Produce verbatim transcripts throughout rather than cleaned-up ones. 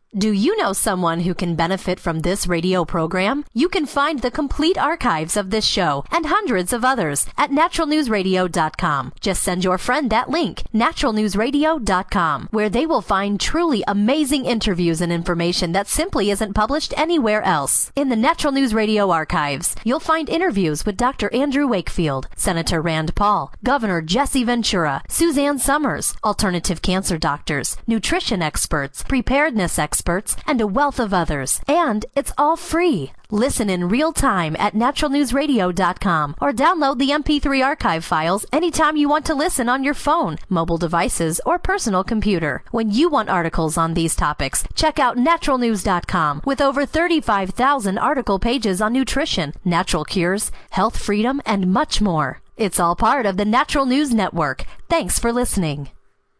Do you know someone who can benefit from this radio program? You can find the complete archives of this show and hundreds of others at natural news radio dot com. Just send your friend that link, natural news radio dot com, where they will find truly amazing interviews and information that simply isn't published anywhere else. In the Natural News Radio archives, you'll find interviews with Doctor Andrew Wakefield, Senator Rand Paul, Governor Jesse Ventura, Suzanne Summers, alternative cancer doctors, nutrition experts, preparedness experts, experts, and a wealth of others. And it's all free. Listen in real time at natural news radio dot com or download the M P three archive files anytime you want to listen on your phone, mobile devices, or personal computer. When you want articles on these topics, check out natural news dot com with over thirty-five thousand article pages on nutrition, natural cures, health freedom, and much more. It's all part of the Natural News Network. Thanks for listening.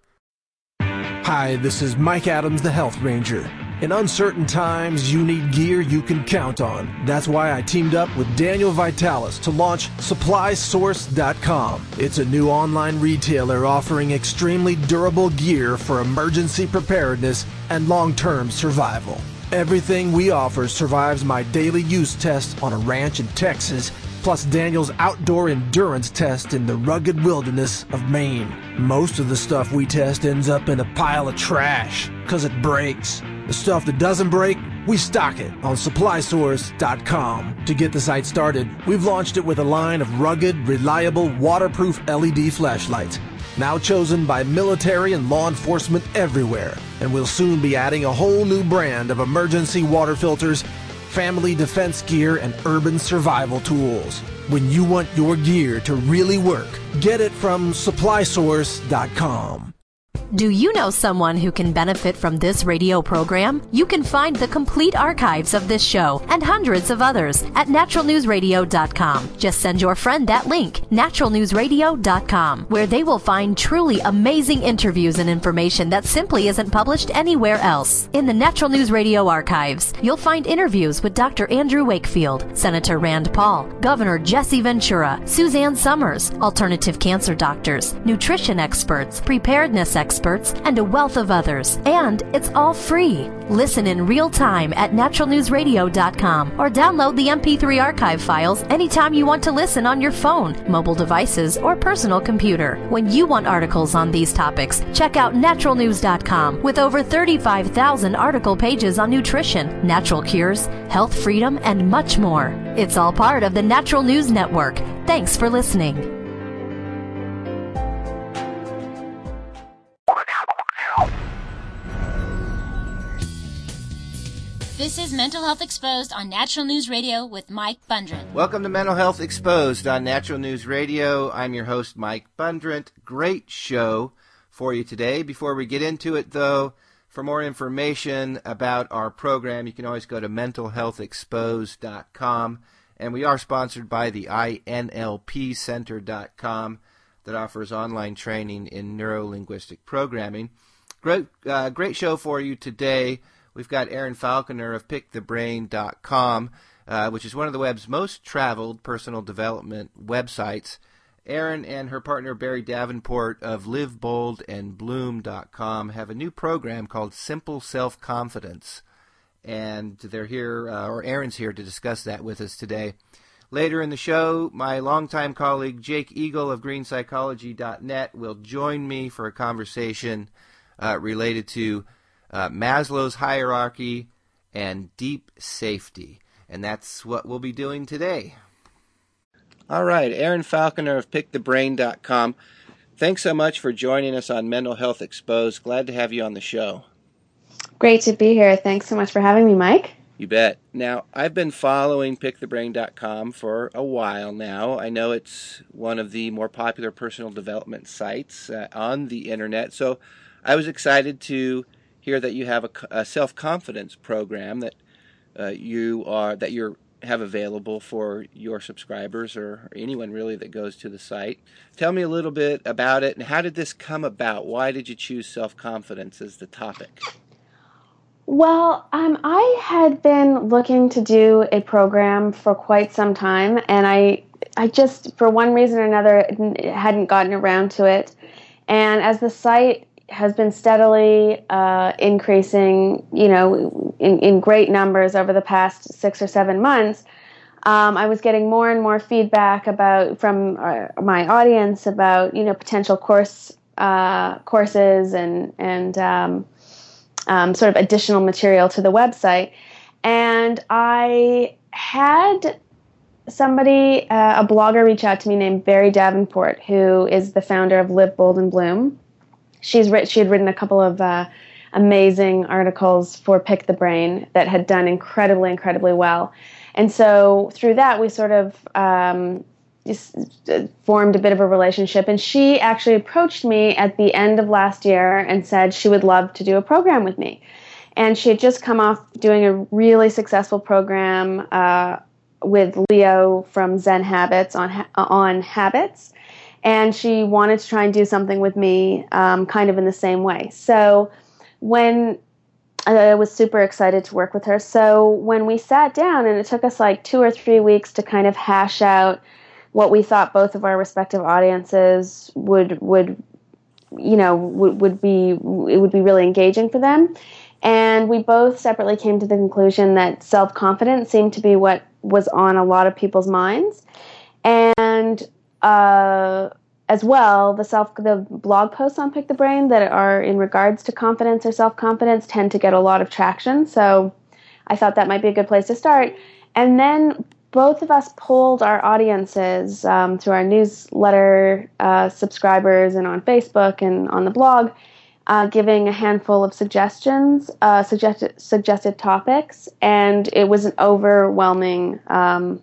Hi, this is Mike Adams, the Health Ranger. In uncertain times, you need gear you can count on. That's why I teamed up with Daniel Vitalis to launch supply source dot com. It's a new online retailer offering extremely durable gear for emergency preparedness and long-term survival. Everything we offer survives my daily use test on a ranch in Texas, plus Daniel's outdoor endurance test in the rugged wilderness of Maine. Most of the stuff we test ends up in a pile of trash, because it breaks. The stuff that doesn't break, we stock it on supply source dot com. To get the site started, we've launched it with a line of rugged, reliable, waterproof L E D flashlights, now chosen by military and law enforcement everywhere. And we'll soon be adding a whole new brand of emergency water filters, family defense gear, and urban survival tools. When you want your gear to really work, get it from supply source dot com. Do you know someone who can benefit from this radio program? You can find the complete archives of this show and hundreds of others at natural news radio dot com. Just send your friend that link, natural news radio dot com, where they will find truly amazing interviews and information that simply isn't published anywhere else. In the Natural News Radio archives, you'll find interviews with Doctor Andrew Wakefield, Senator Rand Paul, Governor Jesse Ventura, Suzanne Summers, alternative cancer doctors, nutrition experts, preparedness experts, and a wealth of others. And it's all free. Listen in real time at natural news radio dot com or download the M P three archive files anytime you want to listen on your phone, mobile devices, or personal computer. When you want articles on these topics, check out natural news dot com with over thirty-five thousand article pages on nutrition, natural cures, health freedom, and much more. It's all part of the Natural News Network. Thanks for listening. This is Mental Health Exposed on Natural News Radio with Mike Bundren. Welcome to Mental Health Exposed on Natural News Radio. I'm your host, Mike Bundren. Great show for you today. Before we get into it, though, for more information about our program, you can always go to mental health exposed dot com. And we are sponsored by the I N L P center dot com that offers online training in neuro-linguistic programming. Great, uh, great show for you today. We've got Erin Falconer of pick the brain dot com, uh, which is one of the web's most traveled personal development websites. Erin and her partner Barry Davenport of live bold and bloom dot com have a new program called Simple Self-Confidence. And they're here, uh, or Erin's here to discuss that with us today. Later in the show, my longtime colleague Jake Eagle of green psychology dot net will join me for a conversation uh, related to Uh, Maslow's hierarchy and deep safety. And that's what we'll be doing today. All right, Erin Falconer of pick the brain dot com. Thanks so much for joining us on Mental Health Exposed. Glad to have you on the show. Great to be here. Thanks so much for having me, Mike. You bet. Now, I've been following pick the brain dot com for a while now. I know it's one of the more popular personal development sites uh, on the internet. So I was excited to hear that you have a, a self-confidence program that uh, you are that you have available for your subscribers or anyone really that goes to the site. Tell me a little bit about it and how did this come about? Why did you choose self-confidence as the topic? Well, um, I had been looking to do a program for quite some time, and I, I just, for one reason or another, hadn't gotten around to it. And as the site has been steadily uh, increasing, you know, in, in great numbers over the past six or seven months. Um, I was getting more and more feedback about from uh, my audience about, you know, potential course uh, courses and and um, um, sort of additional material to the website. And I had somebody, uh, a blogger, reach out to me named Barry Davenport, who is the founder of Live Bold and Bloom. She's writ- she had written a couple of uh, amazing articles for Pick the Brain that had done incredibly, incredibly well. And so through that, we sort of um, just formed a bit of a relationship. And she actually approached me at the end of last year and said she would love to do a program with me. And she had just come off doing a really successful program uh, with Leo from Zen Habits on ha- on habits. And she wanted to try and do something with me um, kind of in the same way. So when I was super excited to work with her. So when we sat down, and it took us like two or three weeks to kind of hash out what we thought both of our respective audiences would, would you know, would, would be, it would be really engaging for them. And we both separately came to the conclusion that self-confidence seemed to be what was on a lot of people's minds. And uh, as well, the self the blog posts on Pick the Brain that are in regards to confidence or self-confidence tend to get a lot of traction. So I thought that might be a good place to start. And then both of us polled our audiences um, through our newsletter uh, subscribers and on Facebook and on the blog, Uh, giving a handful of suggestions, uh, suggested suggested topics, and it was an overwhelming um,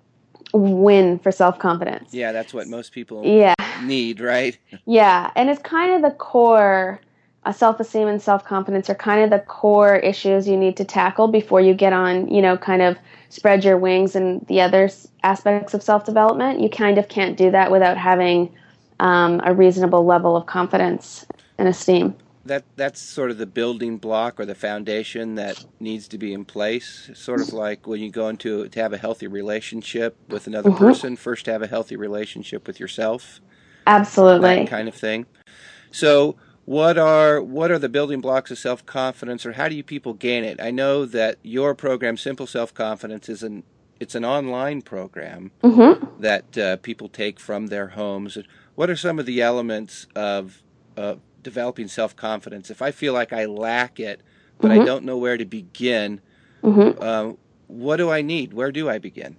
win for self-confidence. Yeah, that's what most people yeah. need, right? Yeah, and it's kind of the core, uh, self-esteem and self-confidence are kind of the core issues you need to tackle before you get on, you know, kind of spread your wings and the other aspects of self-development. You kind of can't do that without having um, a reasonable level of confidence and esteem. That that's sort of the building block or the foundation that needs to be in place. Sort of like when you go into to have a healthy relationship with another mm-hmm. person, first have a healthy relationship with yourself. Absolutely. That kind of thing. So what are what are the building blocks of self-confidence, or how do you people gain it? I know that your program, Simple Self-Confidence, is an it's an online program mm-hmm. that uh, people take from their homes. What are some of the elements of uh, developing self-confidence? If I feel like I lack it, but mm-hmm. I don't know where to begin, mm-hmm. uh, what do I need? Where do I begin?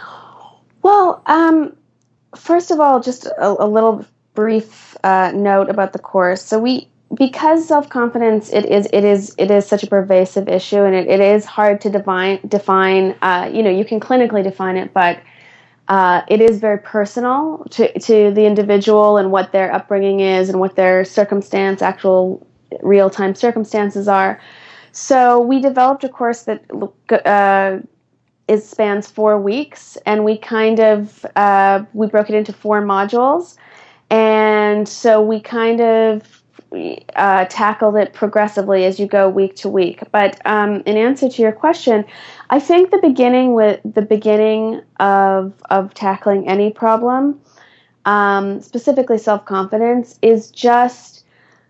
Well, um, first of all, just a, a little brief uh, note about the course. So we, because self-confidence, it is it is it is such a pervasive issue, and it, it is hard to define. Define. Uh, you know, you can clinically define it, but Uh, it is very personal to, to the individual and what their upbringing is and what their circumstance, actual real-time circumstances are. So we developed a course that uh, is spans four weeks, and we kind of uh, we broke it into four modules, and so we kind of uh, tackled it progressively as you go week to week. But um, in answer to your question, I think the beginning with the beginning of of tackling any problem, um, specifically self-confidence, is just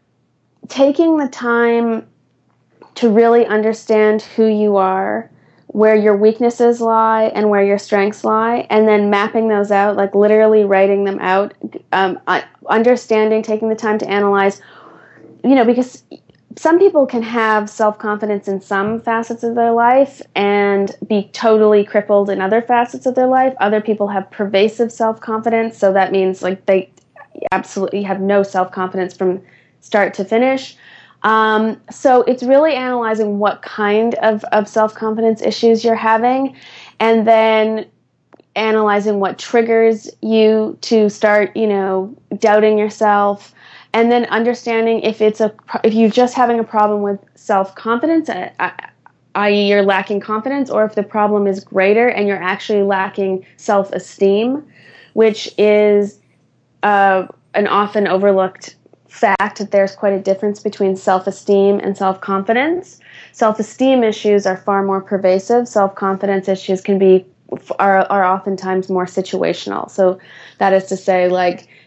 taking the time to really understand who you are, where your weaknesses lie and where your strengths lie, and then mapping those out, like literally writing them out, um, understanding, taking the time to analyze, you know, because some people can have self-confidence in some facets of their life and be totally crippled in other facets of their life. Other people have pervasive self-confidence, so that means like they absolutely have no self-confidence from start to finish. Um, so it's really analyzing what kind of, of self-confidence issues you're having, and then analyzing what triggers you to start, you know, doubting yourself. And then understanding if it's a if you're just having a problem with self-confidence, that is you're lacking confidence, or if the problem is greater and you're actually lacking self-esteem, which is uh, an often overlooked fact that there's quite a difference between self-esteem and self-confidence. Self-esteem issues are far more pervasive. Self-confidence issues can be are are oftentimes more situational. So that is to say, like,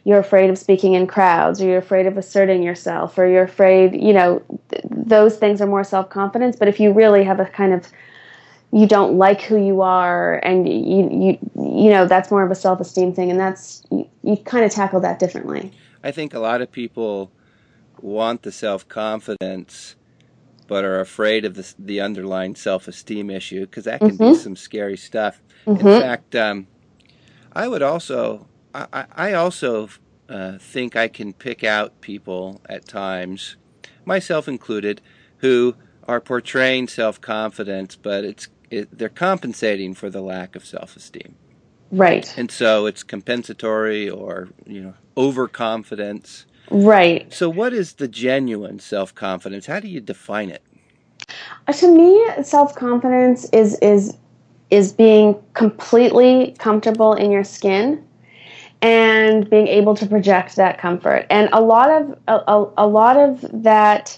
you're afraid of speaking in crowds, or you're afraid of asserting yourself, or you're afraid, you know, th- those things are more self-confidence. But if you really have a kind of, you don't like who you are, and you, you, you know, that's more of a self-esteem thing, and that's, you, you kind of tackle that differently. I think a lot of people want the self-confidence, but are afraid of the, the underlying self-esteem issue, because that can mm-hmm. be some scary stuff. Mm-hmm. In fact, um, I would also, I, I also uh, think I can pick out people at times, myself included, who are portraying self-confidence, but it's it, they're compensating for the lack of self-esteem. Right. And so it's compensatory, or, you know, overconfidence. Right. So what is the genuine self-confidence? How do you define it? Uh, to me, self-confidence is is is being completely comfortable in your skin and being able to project that comfort. And a lot of a, a, a lot of that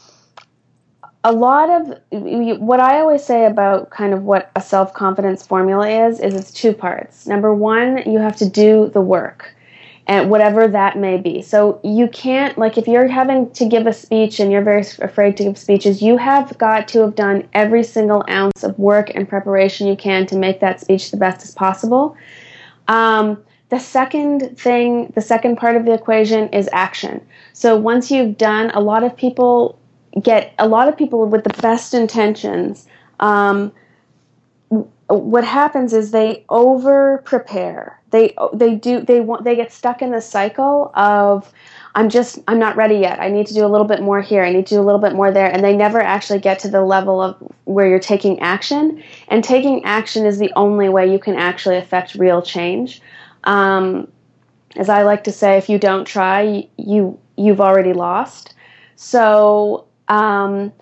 a lot of what I always say about kind of what a self-confidence formula is is it's two parts. Number one, you have to do the work, and whatever that may be. So you can't, like, if you're having to give a speech and you're very afraid to give speeches, you have got to have done every single ounce of work and preparation you can to make that speech the best as possible. Um, the second thing, the second part of the equation is action. So once you've done, a lot of people get, a lot of people with the best intentions, um, what happens is they over prepare. They they do they want they get stuck in the cycle of I'm just I'm not ready yet. I need to do a little bit more here. I need to do a little bit more there, and they never actually get to the level of where you're taking action. And taking action is the only way you can actually affect real change. Um, as I like to say, if you don't try, you you've already lost. So. Um,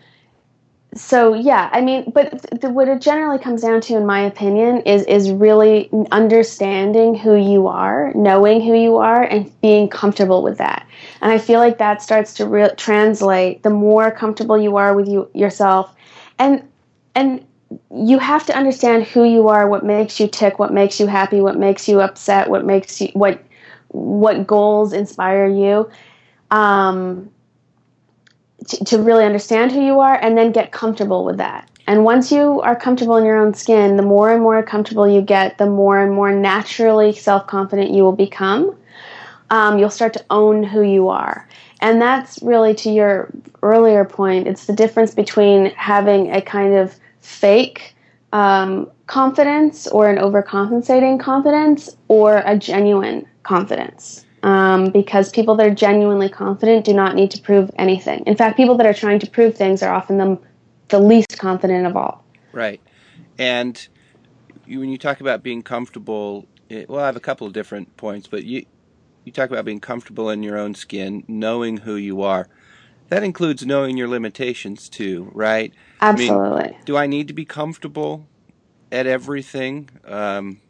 So yeah, I mean, but th- th- what it generally comes down to, in my opinion, is is really understanding who you are, knowing who you are, and being comfortable with that. And I feel like that starts to re- translate. The more comfortable you are with you yourself, and and you have to understand who you are, what makes you tick, what makes you happy, what makes you upset, what makes you what what goals inspire you. Um, To, to really understand who you are, and then get comfortable with that. And once you are comfortable in your own skin, the more and more comfortable you get, the more and more naturally self-confident you will become. Um, you'll start to own who you are. And that's really, to your earlier point, it's the difference between having a kind of fake um, confidence, or an overcompensating confidence, or a genuine confidence. Um, because people that are genuinely confident do not need to prove anything. In fact, people that are trying to prove things are often the, the least confident of all. Right. And you, when you talk about being comfortable, it, well, I have a couple of different points, but you you talk about being comfortable in your own skin, knowing who you are. That includes knowing your limitations too, right? Absolutely. I mean, do I need to be comfortable at everything? Um,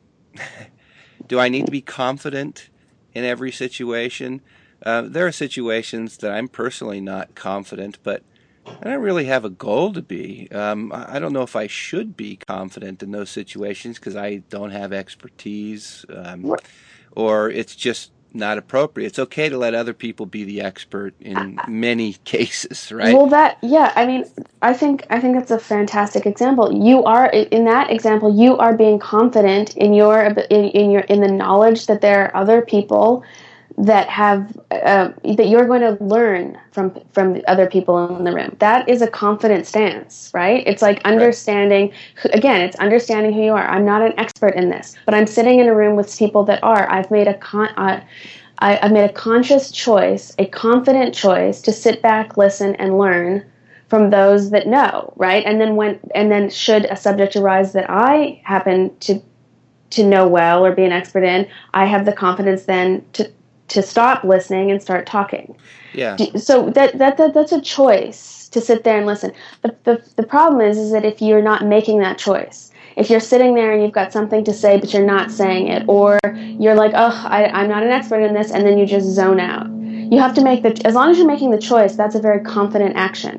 do I need to be confident in every situation? Uh, there are situations that I'm personally not confident, but I don't really have a goal to be. Um, I don't know if I should be confident in those situations because I don't have expertise, um, or it's just not appropriate. It's okay to let other people be the expert in many cases, right? Well, that, yeah, I mean, I think I think that's a fantastic example. You are, in that example, you are being confident in your in, in your in the knowledge that there are other people that have uh, that you're going to learn from from the other people in the room. That is a confident stance, right? It's like understanding. Right. Again, it's understanding who you are. I'm not an expert in this, but I'm sitting in a room with people that are. I've made a con. Uh, I, I've made a conscious choice, a confident choice, to sit back, listen, and learn from those that know, right? And then when and then should a subject arise that I happen to to know well or be an expert in, I have the confidence then to. to stop listening and start talking. Yeah. So that, that that that's a choice to sit there and listen. But the the problem is is that if you're not making that choice, if you're sitting there and you've got something to say but you're not saying it, or you're like, oh, I, I'm not an expert in this, and then you just zone out. You have to make the, as long as you're making the choice, that's a very confident action.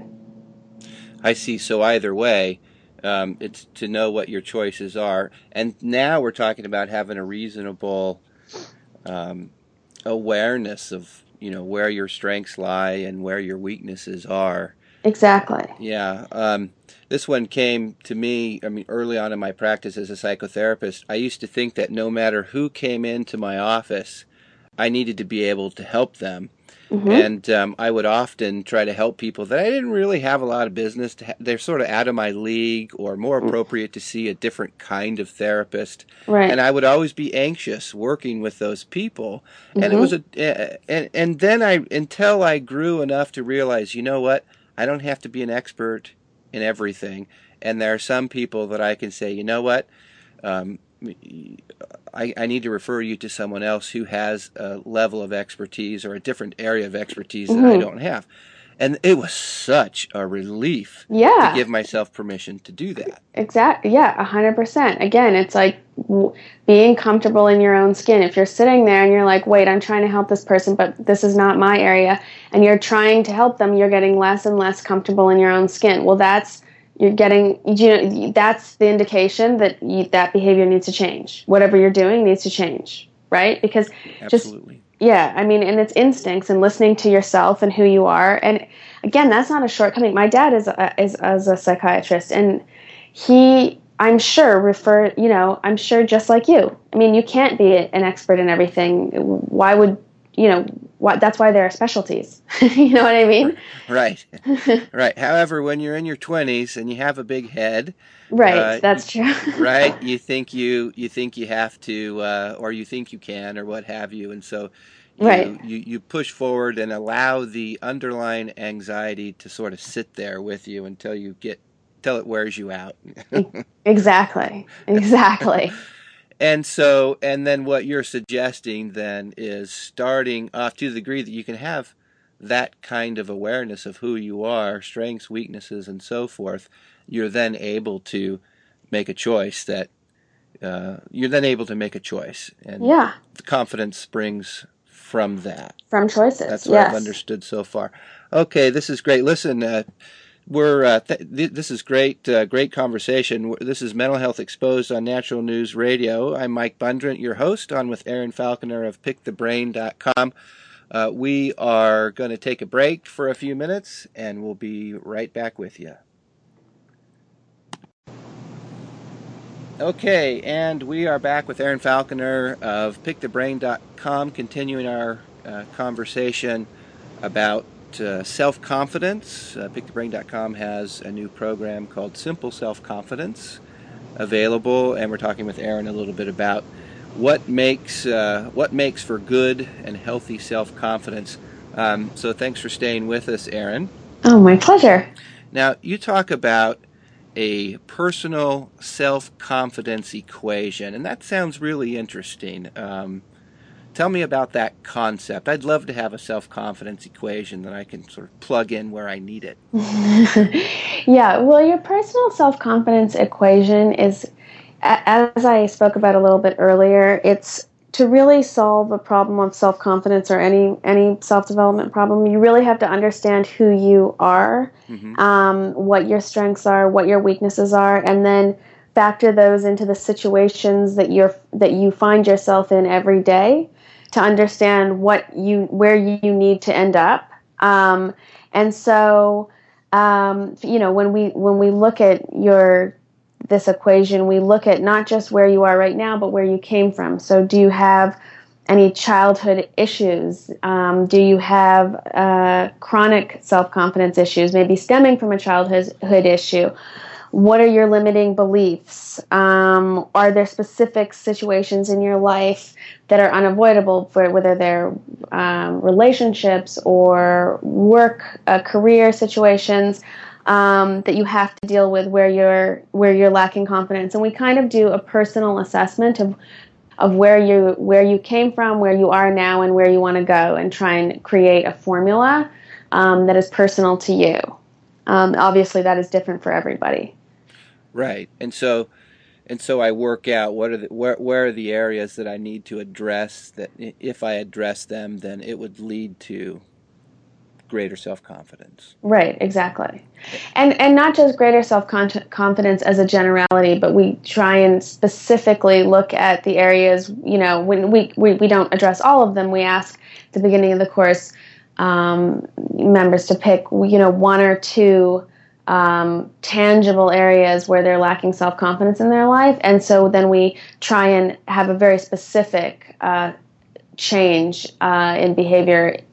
I see. So either way, um, it's to know what your choices are. And now we're talking about having a reasonable um awareness of, you know, where your strengths lie and where your weaknesses are. Exactly. Yeah. Um, this one came to me, I mean, early on in my practice as a psychotherapist. I used to think that no matter who came into my office, I needed to be able to help them. Mm-hmm. And um, I would often try to help people that I didn't really have a lot of business to ha- they're sort of out of my league, or more appropriate to see a different kind of therapist. Right. And I would always be anxious working with those people. Mm-hmm. And it was a, uh, and, and then I, until I grew enough to realize, you know what, I don't have to be an expert in everything. And there are some people that I can say, you know what, um, I, I need to refer you to someone else who has a level of expertise or a different area of expertise mm-hmm. that I don't have. And it was such a relief yeah. to give myself permission to do that. Exactly. Yeah, one hundred percent. Again, it's like w- being comfortable in your own skin. If you're sitting there and you're like, wait, I'm trying to help this person, but this is not my area, and you're trying to help them, you're getting less and less comfortable in your own skin. Well, that's You're getting, you know, that's the indication that you, that behavior needs to change. Whatever you're doing needs to change, right? Because Absolutely. just, yeah, I mean, and it's instincts and listening to yourself and who you are. And again, that's not a shortcoming. My dad is a, is as a psychiatrist, and he, I'm sure, refer, you know, I'm sure just like you. I mean, you can't be an expert in everything. Why would, you know, what, that's why there are specialties. You know what I mean? Right. Right. However, when you're in your twenties and you have a big head, right, uh, that's true. Right, you think you you think you have to, uh, or you think you can, or what have you, and so you, right. you you push forward and allow the underlying anxiety to sort of sit there with you until you get till it wears you out. Exactly. Exactly. And so, and then what you're suggesting then is starting off to the degree that you can have that kind of awareness of who you are, strengths, weaknesses, and so forth, you're then able to make a choice that, uh, you're then able to make a choice. And yeah. the confidence springs from that. From choices, That's what yes. I've understood so far. Okay, this is great. Listen, uh, We're uh, th- th- this is great, uh, great conversation. This is Mental Health Exposed on Natural News Radio. I'm Mike Bundrent, your host, on with Aaron Falconer of pick the brain dot com. Uh, we are going to take a break for a few minutes, and we'll be right back with you. Okay, and we are back with Aaron Falconer of pick the brain dot com, continuing our uh, conversation about Uh, self-confidence. Uh, pick the brain dot com has a new program called Simple Self-Confidence available, and we're talking with Aaron a little bit about what makes uh, what makes for good and healthy self-confidence. Um, so thanks for staying with us, Aaron. Oh, my pleasure. Now, you talk about a personal self-confidence equation, and that sounds really interesting. Um, Tell me about that concept. I'd love to have a self-confidence equation that I can sort of plug in where I need it. Yeah, well, your personal self-confidence equation is, as I spoke about a little bit earlier, it's to really solve a problem of self-confidence or any any self-development problem. You really have to understand who you are, mm-hmm. um, what your strengths are, what your weaknesses are, and then factor those into the situations that you're that you find yourself in every day, to understand what you where you need to end up. Um, and so, um, you know, when we when we look at your this equation, we look at not just where you are right now, but where you came from. So, do you have any childhood issues? Um, do you have uh, chronic self-confidence issues, maybe stemming from a childhood issue? What are your limiting beliefs? Um, are there specific situations in your life that are unavoidable, for whether they're um, relationships or work, uh, career situations um, that you have to deal with where you're where you're lacking confidence? And we kind of do a personal assessment of of where you where you came from, where you are now, and where you want to go, and try and create a formula um, that is personal to you. Um, obviously, that is different for everybody. Right, and so, and so I work out what are the where where are the areas that I need to address. That if I address them, then it would lead to greater self-confidence. Right, exactly. And and not just greater self-confidence as a generality, but we try and specifically look at the areas, you know, when we, we, we don't address all of them. We ask at the beginning of the course um, members to pick, you know, one or two um, tangible areas where they're lacking self-confidence in their life. And so then we try and have a very specific uh, change uh, in behavior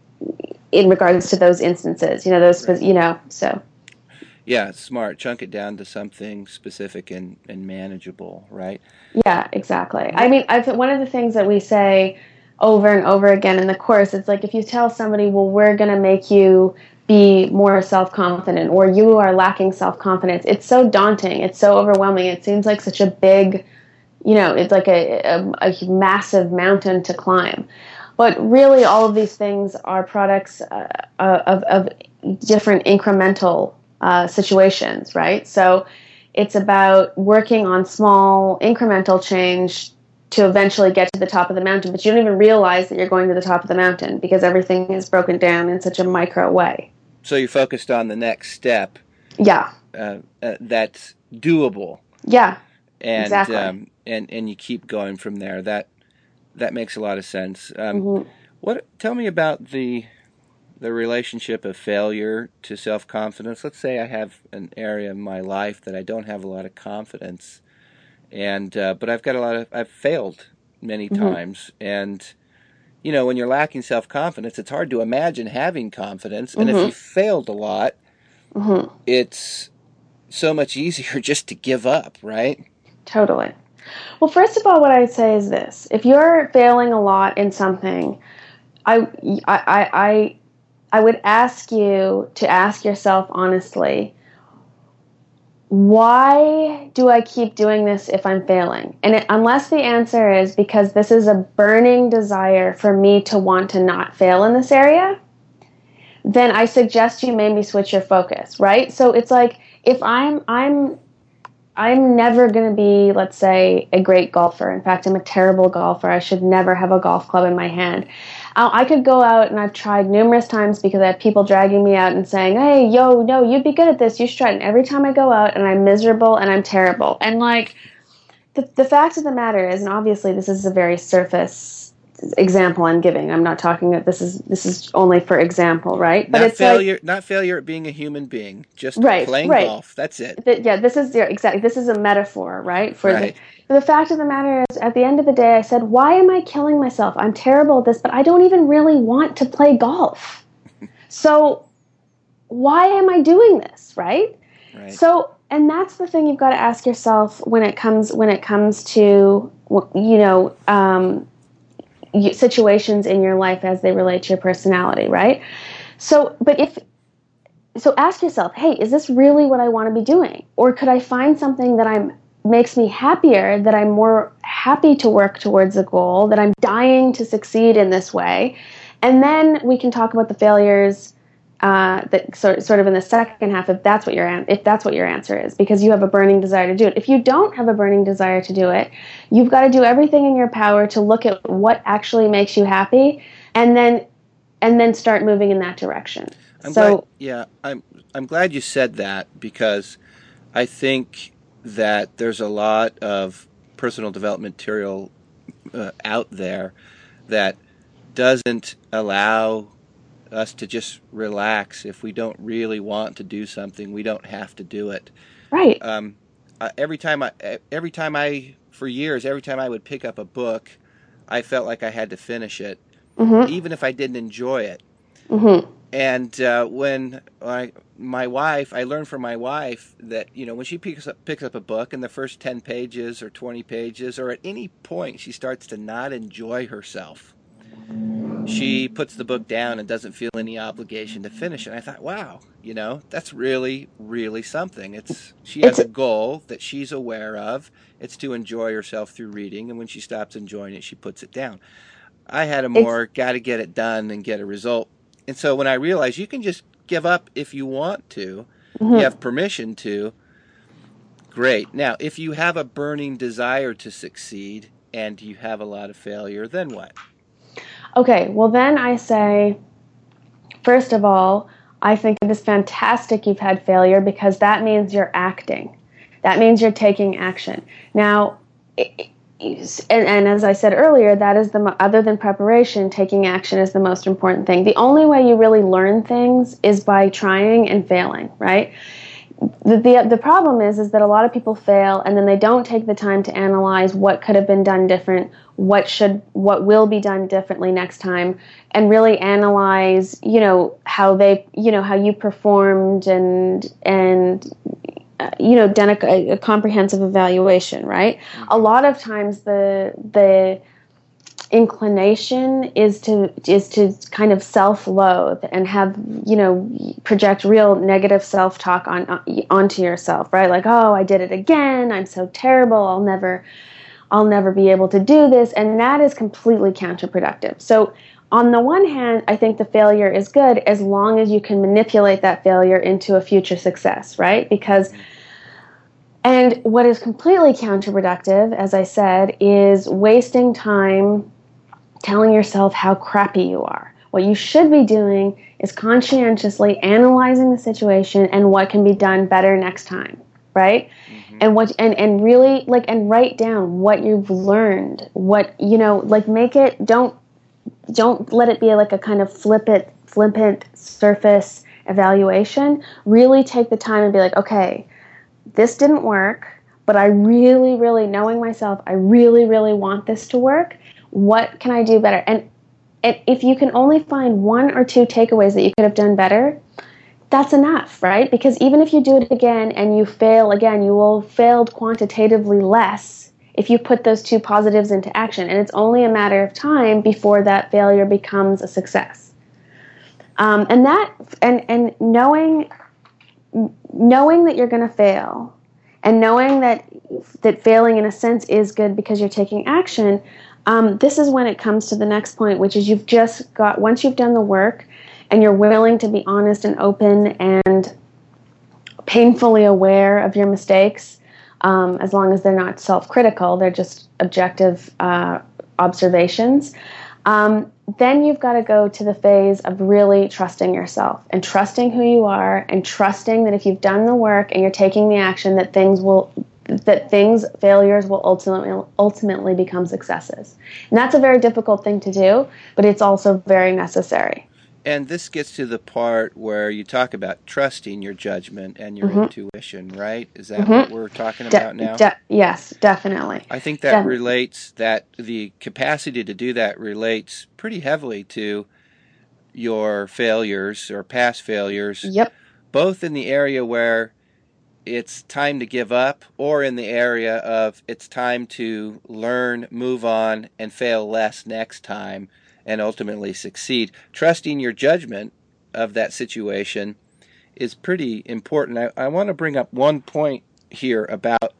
in regards to those instances, you know, those, right. you know, so. Yeah, smart. Chunk it down to something specific and, and manageable, right? Yeah, exactly. I mean, I've, one of the things that we say over and over again in the course, it's like if you tell somebody, well, we're going to make you be more self-confident, or you are lacking self-confidence, it's so daunting. It's so overwhelming. It seems like such a big, you know, it's like a, a, a massive mountain to climb. But really, all of these things are products uh, of, of different incremental uh, situations, right? So it's about working on small incremental change to eventually get to the top of the mountain, but you don't even realize that you're going to the top of the mountain because everything is broken down in such a micro way. So you're focused on the next step. Yeah. Uh, uh, that's doable. Yeah, and, exactly. Um, and, and you keep going from there. That That makes a lot of sense. Um, mm-hmm. What? Tell me about the the relationship of failure to self-confidence. Let's say I have an area in my life that I don't have a lot of confidence, and uh, but I've got a lot of I've failed many mm-hmm. times, and you know when you're lacking self-confidence, it's hard to imagine having confidence. And mm-hmm. if you failed a lot, mm-hmm. it's so much easier just to give up, right? Totally. Well, first of all, what I'd say is this. If you're failing a lot in something, I, I, I, I would ask you to ask yourself honestly, why do I keep doing this if I'm failing? And it, unless the answer is because this is a burning desire for me to want to not fail in this area, then I suggest you maybe switch your focus, right? So it's like, if I'm, I'm, I'm never going to be, let's say, a great golfer. In fact, I'm a terrible golfer. I should never have a golf club in my hand. Uh, I could go out, and I've tried numerous times because I have people dragging me out and saying, hey, yo, no, you'd be good at this. You should try it. And every time I go out, and I'm miserable, and I'm terrible. And, like, the, the fact of the matter is, and obviously this is a very surface example I'm giving. I'm not talking that this is this is only for example, right? But not it's failure, like, not failure at being a human being, just right, playing right. golf. That's it. The, yeah, this is exactly. This is a metaphor, right? For right. the, the fact of the matter is, at the end of the day, I said, "Why am I killing myself? I'm terrible at this, but I don't even really want to play golf. So why am I doing this, right? Right. So, and that's the thing you've got to ask yourself when it comes when it comes to you know. Um, situations in your life as they relate to your personality, right? So, but if, so ask yourself, hey, is this really what I want to be doing? Or could I find something that I'm, makes me happier, that I'm more happy to work towards a goal, that I'm dying to succeed in this way? And then we can talk about the failures uh, that sort, sort of in the second half, if that's what your an- if that's what your answer is, because you have a burning desire to do it. If you don't have a burning desire to do it, you've got to do everything in your power to look at what actually makes you happy, and then and then start moving in that direction. I'm so glad, yeah, I'm I'm glad you said that, because I think that there's a lot of personal development material uh, out there that doesn't allow us to just relax. If we don't really want to do something, we don't have to do it. Right. Um, uh, every time I, every time I, for years, every time I would pick up a book, I felt like I had to finish it, mm-hmm. even if I didn't enjoy it. Mm-hmm. And uh, when I, my wife, I learned from my wife that, you know, when she picks up picks up a book and the first ten pages or twenty pages, or at any point she starts to not enjoy herself, she puts the book down and doesn't feel any obligation to finish it. And I thought, wow, you know, that's really, really something. It's she has it's, a goal that she's aware of. It's to enjoy herself through reading, and when she stops enjoying it, she puts it down. I had a more got to get it done and get a result. And so when I realized you can just give up if you want to, mm-hmm. you have permission to, great. Now, if you have a burning desire to succeed and you have a lot of failure, then what? Okay, well then I say, first of all, I think it is fantastic you've had failure, because that means you're acting. That means you're taking action. Now, it, and, and as I said earlier, that is the, other than preparation, taking action is the most important thing. The only way you really learn things is by trying and failing, right? The, the the problem is is that a lot of people fail, and then they don't take the time to analyze what could have been done different, what should what will be done differently next time, and really analyze, you know, how they, you know, how you performed, and and uh, you know, done a, a comprehensive evaluation, right? Mm-hmm. A lot of times the the inclination is to is to kind of self-loathe and have, you know, project real negative self-talk on, on onto yourself, right? Like, oh, I did it again. I'm so terrible. I'll never, I'll never be able to do this, and that is completely counterproductive. So, on the one hand, I think the failure is good as long as you can manipulate that failure into a future success, right? Because and what is completely counterproductive, as I said, is wasting time telling yourself how crappy you are. What you should be doing is conscientiously analyzing the situation and what can be done better next time, right? Mm-hmm. And what and, and really like and write down what you've learned. What, you know, like make it don't don't let it be like a kind of flippant flippant surface evaluation. Really take the time and be like, okay, this didn't work, but I really, really, knowing myself, I really, really want this to work. What can I do better? And, and if you can only find one or two takeaways that you could have done better, that's enough, right? Because even if you do it again and you fail again, you will have failed quantitatively less if you put those two positives into action. And it's only a matter of time before that failure becomes a success. Um, and that, and, and knowing, knowing that you're going to fail, and knowing that that failing in a sense is good because you're taking action, um, this is when it comes to the next point, which is you've just got, once you've done the work and you're willing to be honest and open and painfully aware of your mistakes, um, as long as they're not self-critical, they're just objective uh, observations, um, then you've got to go to the phase of really trusting yourself and trusting who you are and trusting that if you've done the work and you're taking the action, that things will, that things, failures will ultimately, ultimately become successes. And that's a very difficult thing to do, but it's also very necessary. And this gets to the part where you talk about trusting your judgment and your mm-hmm. intuition, right? Is that mm-hmm. what we're talking de- about now? De- yes, definitely. I think that de- relates, that the capacity to do that relates pretty heavily to your failures or past failures. Yep. Both in the area where it's time to give up, or in the area of it's time to learn, move on, and fail less next time, and ultimately succeed. Trusting your judgment of that situation is pretty important. I, I want to bring up one point here about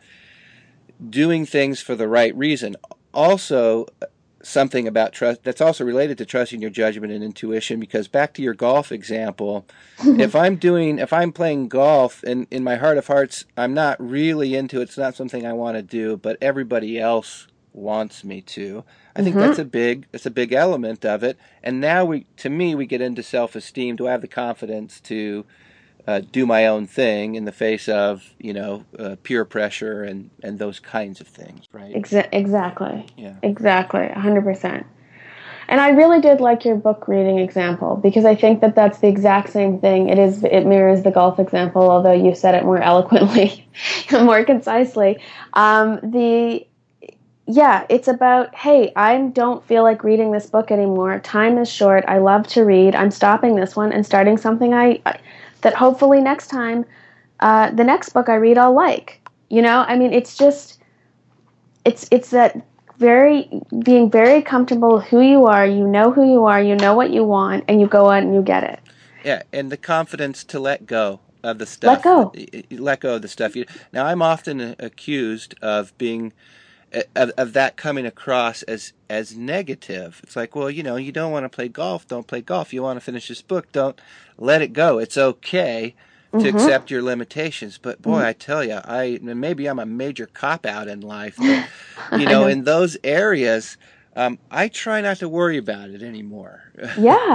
doing things for the right reason. Also, something about trust that's also related to trusting your judgment and intuition, because back to your golf example, if I'm doing, if I'm playing golf and in my heart of hearts, I'm not really into it, it's not something I want to do, but everybody else wants me to. I think mm-hmm. that's a big that's a big element of it. And now we, to me, we get into self-esteem. Do I have the confidence to uh, do my own thing in the face of, you know, uh, peer pressure and, and those kinds of things, right? Exa- exactly. Yeah. Exactly. one hundred percent. And I really did like your book reading example, because I think that that's the exact same thing. It is. It mirrors the golf example, although you said it more eloquently, more concisely. Um, the Yeah, it's about, hey, I don't feel like reading this book anymore. Time is short. I love to read. I'm stopping this one and starting something I that hopefully next time, uh, the next book I read, I'll like. You know, I mean, it's just, it's it's that very, being very comfortable with who you are. You know who you are. You know what you want, and you go out and you get it. Yeah, and the confidence to let go of the stuff. Let go. Let go of the stuff. Now, I'm often accused of being... Of, of that coming across as as negative. It's like, well, you know, you don't want to play golf, don't play golf. You want to finish this book, don't let it go. It's okay to mm-hmm. accept your limitations. But boy, mm-hmm. I tell you, I maybe I'm a major cop-out in life. But, you know, in those areas, um, I try not to worry about it anymore. Yeah.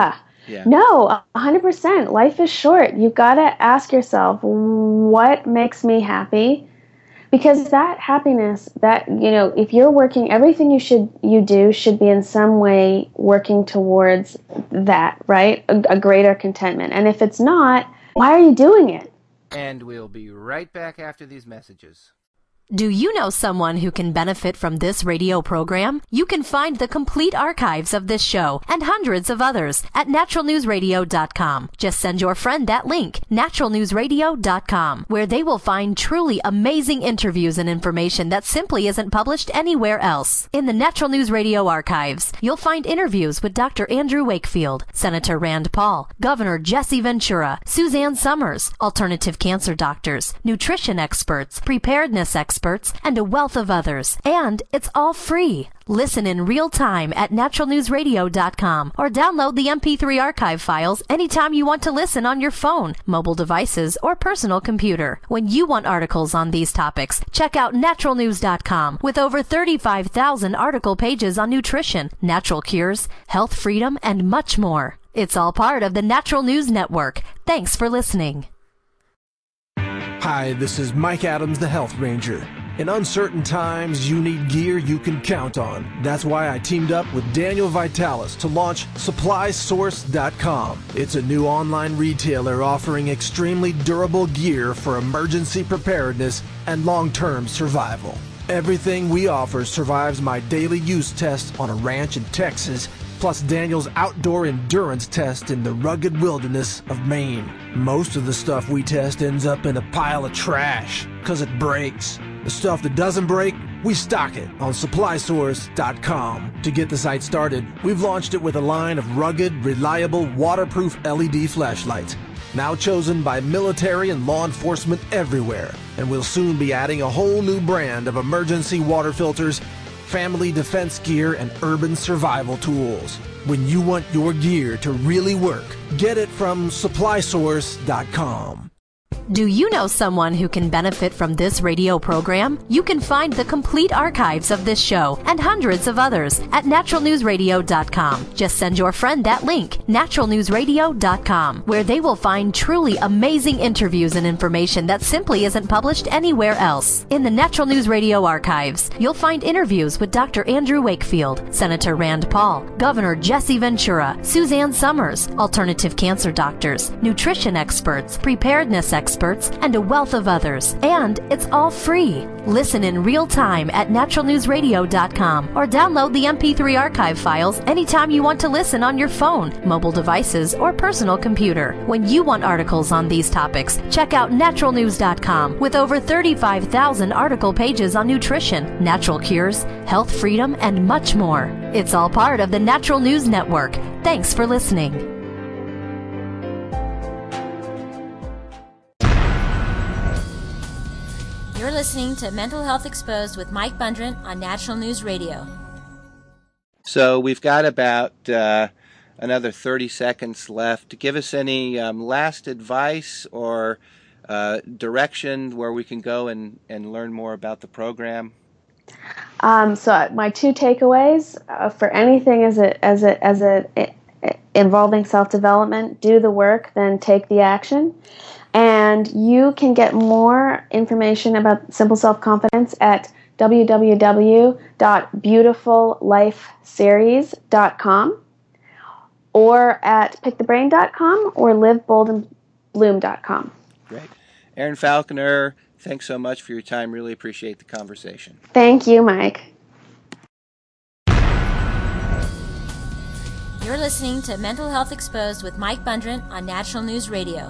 Yeah. No, one hundred percent. Life is short. You've got to ask yourself, what makes me happy? Because that happiness, that, you know, if you're working, everything you should you do should be in some way working towards that, right? A, a greater contentment. And if it's not, why are you doing it? And we'll be right back after these messages. Do you know someone who can benefit from this radio program? You can find the complete archives of this show and hundreds of others at natural news radio dot com. Just send your friend that link, natural news radio dot com, where they will find truly amazing interviews and information that simply isn't published anywhere else. In the Natural News Radio archives, you'll find interviews with Doctor Andrew Wakefield, Senator Rand Paul, Governor Jesse Ventura, Suzanne Summers, alternative cancer doctors, nutrition experts, preparedness experts, experts, and a wealth of others. And it's all free. Listen in real time at natural news radio dot com or download the M P three archive files anytime you want to listen on your phone, mobile devices, or personal computer. When you want articles on these topics, check out natural news dot com with over thirty-five thousand article pages on nutrition, natural cures, health freedom, and much more. It's all part of the Natural News Network. Thanks for listening. Hi, this is Mike Adams, the Health Ranger. In uncertain times, you need gear you can count on. That's why I teamed up with Daniel Vitalis to launch supply source dot com. It's a new online retailer offering extremely durable gear for emergency preparedness and long-term survival. Everything we offer survives my daily use test on a ranch in Texas, plus Daniel's outdoor endurance test in the rugged wilderness of Maine. Most of the stuff we test ends up in a pile of trash, because it breaks. The stuff that doesn't break, we stock it on supply source dot com. To get the site started, we've launched it with a line of rugged, reliable, waterproof L E D flashlights, now chosen by military and law enforcement everywhere. And we'll soon be adding a whole new brand of emergency water filters, family defense gear, and urban survival tools. When you want your gear to really work, get it from supply source dot com. Do you know someone who can benefit from this radio program? You can find the complete archives of this show and hundreds of others at natural news radio dot com. Just send your friend that link, natural news radio dot com, where they will find truly amazing interviews and information that simply isn't published anywhere else. In the Natural News Radio archives, you'll find interviews with Doctor Andrew Wakefield, Senator Rand Paul, Governor Jesse Ventura, Suzanne Summers, alternative cancer doctors, nutrition experts, preparedness experts, experts, and a wealth of others. And it's all free. Listen in real time at natural news radio dot com or download the M P three archive files anytime you want to listen on your phone, mobile devices, or personal computer. When you want articles on these topics, check out natural news dot com with over thirty-five thousand article pages on nutrition, natural cures, health freedom, and much more. It's all part of the Natural News Network. Thanks for listening. You're listening to Mental Health Exposed with Mike Bundren on National News Radio. So we've got about uh, another thirty seconds left. Give us any um, last advice or uh, direction where we can go and, and learn more about the program. Um, so my two takeaways uh, for anything as a as a as a, a involving self-development: do the work, then take the action. And you can get more information about Simple Self-Confidence at w w w dot beautiful life series dot com or at pick the brain dot com or live bold and bloom dot com. Great. Erin Falconer, thanks so much for your time. Really appreciate the conversation. Thank you, Mike. You're listening to Mental Health Exposed with Mike Bundren on National News Radio.